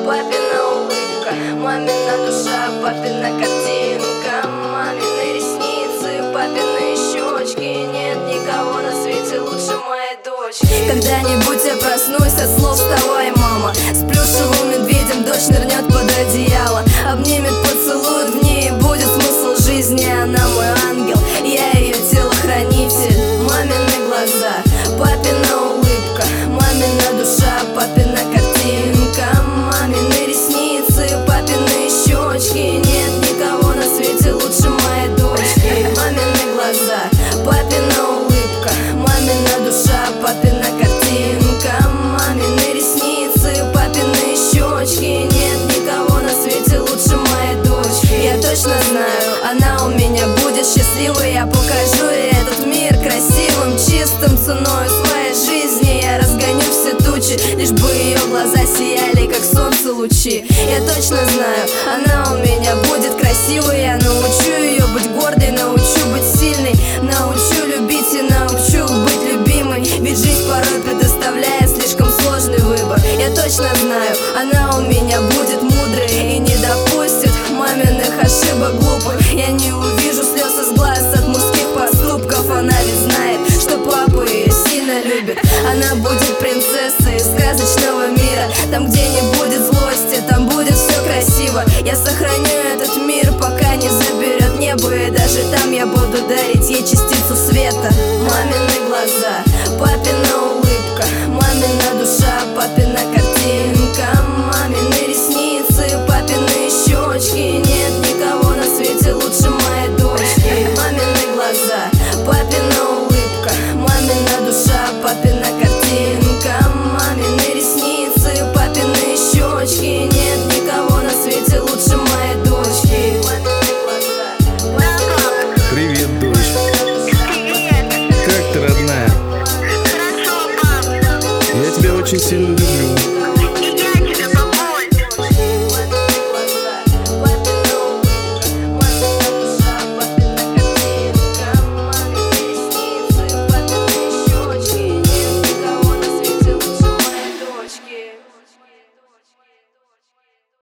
папина улыбка, мамина душа, папина картинка, мамины ресницы, папины щечки. Нет никого на свете лучше моей дочки. Когда-нибудь я проснусь от слов «вставай, мама». С плюшевым медведем дочь нырнет под одеяло, обнимет, поцелует, в ней будет смысл жизни. Она мой ангел, я ее телохранитель. Мамины глаза, папина улыбка, мамина душа, папина картинка, мамины ресницы, папины щечки. Нет никого на свете лучше моей дочки. Мамины глаза, папина улыбка, мамина душа, папина картинка, мамины ресницы, папины щечки. Нет никого на свете лучше моей дочки. Я точно знаю, она у меня будет счастливой. Я покажу ей этот мир красивым, чистым. Ценой своей жизни я разгоню все тучи, лишь бы ее глаза сияли, как солнце лучи. Я точно знаю, она у меня будет красивой. Я научу ее быть гордой, научу быть сильной, научу любить и научу быть любимой. Ведь жизнь порой предоставляет слишком сложный выбор. Я точно знаю, она у меня будет мудрой и не допустит маминых ошибок глупых. Я не увижу слез из глаз от мужских поступков. Она ведь знает, что папа ее сильно любит. Она будет принцессой из сказочного мира. Там, где не будет злости, там будет все красиво. Я сохраню этот мир, пока не заберет небо. И даже там я буду дарить ей частицу света. Мамины глаза, папина улыбка, мамина душа, папина картинка, мамины ресницы, папины щечки. Нет никого на свете лучше моей дочки. Мамины глаза, папина улыбка, мамина душа, папина картинка, мамины ресницы, папины щечки. Нет никого на свете лучше моей дочки. Мамины глаза. Привет, дочь. Привет. Как ты, родная? Хорошо, пап. Я тебя очень сильно люблю.